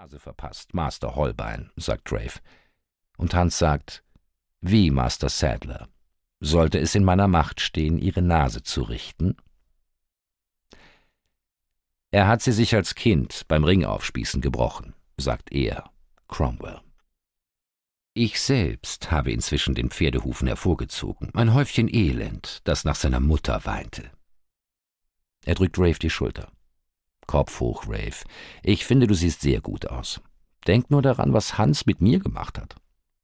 Nase verpasst, Master Holbein, sagt Rafe. Und Hans sagt, wie Master Sadler? Sollte es in meiner Macht stehen, ihre Nase zu richten? Er hat sie sich als Kind beim Ringaufspießen gebrochen, sagt er, Cromwell. Ich selbst habe inzwischen den Pferdehufen hervorgezogen, ein Häufchen Elend, das nach seiner Mutter weinte. Er drückt Rafe die Schulter. Kopf hoch, Rafe. Ich finde, du siehst sehr gut aus. Denk nur daran, was Hans mit mir gemacht hat.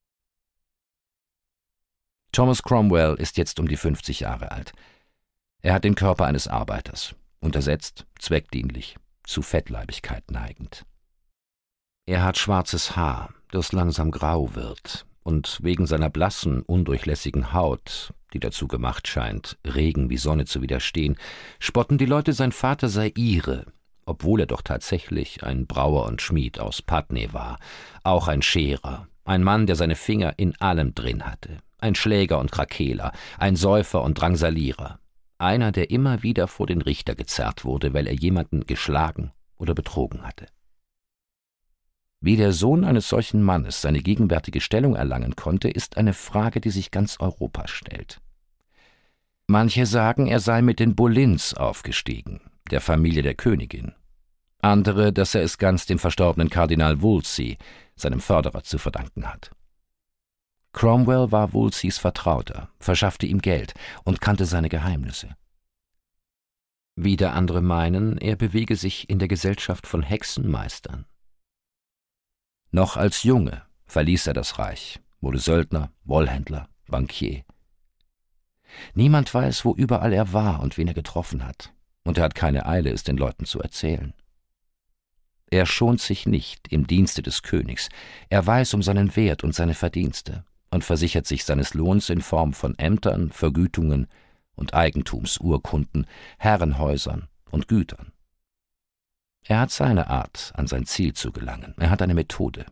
Thomas Cromwell ist jetzt um die 50 Jahre alt. Er hat den Körper eines Arbeiters, untersetzt, zweckdienlich, zu Fettleibigkeit neigend. Er hat schwarzes Haar, das langsam grau wird, und wegen seiner blassen, undurchlässigen Haut, die dazu gemacht scheint, Regen wie Sonne zu widerstehen, spotten die Leute, sein Vater sei Ire, obwohl er doch tatsächlich ein Brauer und Schmied aus Putney war, auch ein Scherer, ein Mann, der seine Finger in allem drin hatte, ein Schläger und Krakeeler, ein Säufer und Drangsalierer, einer, der immer wieder vor den Richter gezerrt wurde, weil er jemanden geschlagen oder betrogen hatte. Wie der Sohn eines solchen Mannes seine gegenwärtige Stellung erlangen konnte, ist eine Frage, die sich ganz Europa stellt. Manche sagen, er sei mit den Boleyns aufgestiegen, der Familie der Königin. Andere, dass er es ganz dem verstorbenen Kardinal Wolsey, seinem Förderer, zu verdanken hat. Cromwell war Wolseys Vertrauter, verschaffte ihm Geld und kannte seine Geheimnisse. Wieder andere meinen, er bewege sich in der Gesellschaft von Hexenmeistern. Noch als Junge verließ er das Reich, wurde Söldner, Wollhändler, Bankier. Niemand weiß, wo überall er war und wen er getroffen hat, und er hat keine Eile, es den Leuten zu erzählen. Er schont sich nicht im Dienste des Königs, er weiß um seinen Wert und seine Verdienste und versichert sich seines Lohns in Form von Ämtern, Vergütungen und Eigentumsurkunden, Herrenhäusern und Gütern. Er hat seine Art, an sein Ziel zu gelangen. Er hat eine Methode.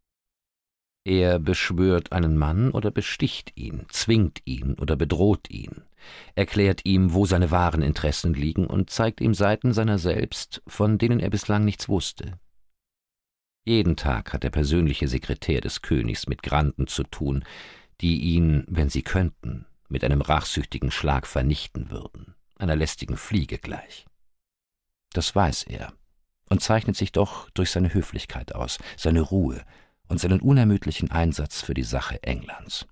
Er beschwört einen Mann oder besticht ihn, zwingt ihn oder bedroht ihn, erklärt ihm, wo seine wahren Interessen liegen und zeigt ihm Seiten seiner selbst, von denen er bislang nichts wusste. Jeden Tag hat der persönliche Sekretär des Königs mit Granden zu tun, die ihn, wenn sie könnten, mit einem rachsüchtigen Schlag vernichten würden, einer lästigen Fliege gleich. Das weiß er und zeichnet sich doch durch seine Höflichkeit aus, seine Ruhe und seinen unermüdlichen Einsatz für die Sache Englands.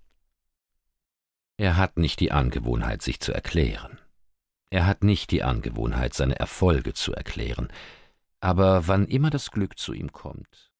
Er hat nicht die Angewohnheit, sich zu erklären. Er hat nicht die Angewohnheit, seine Erfolge zu erklären. Aber wann immer das Glück zu ihm kommt,